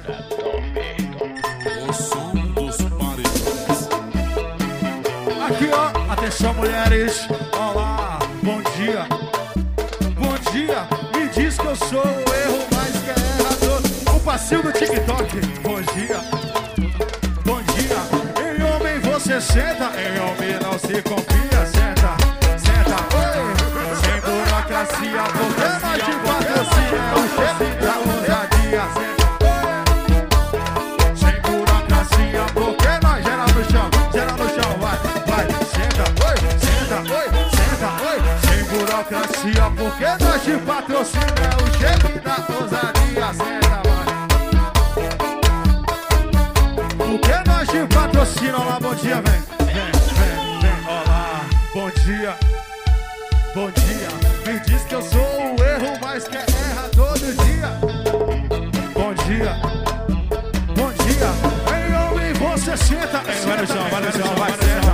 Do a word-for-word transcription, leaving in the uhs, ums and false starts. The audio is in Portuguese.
O som dos paredões. Aqui ó, atenção mulheres. Olá, bom dia. Bom dia, me diz que eu sou o erro, mas que é errador. O passinho do TikTok. Bom dia, bom dia. Em homem você senta, em homem não se confia. Senta, senta, oi. Sem burocracia, porque nós te patrocina o chefe da ousadia. Sem burocracia, porque nós gera no chão, gera no chão, vai, vai. Senta, oi, senta, oi, senta, oi. Sem burocracia, porque nós te patrocina o chefe da ousadia. Senta, vai. Porque nós te patrocina, olá, bom dia, vem, vem, vem, vem, olá, bom dia, bom dia. Me diz que eu sou o erro, mas que erra todo dia. Bom dia, bom dia. Em homem você senta, vai no chão, vai no chão, vai, senta.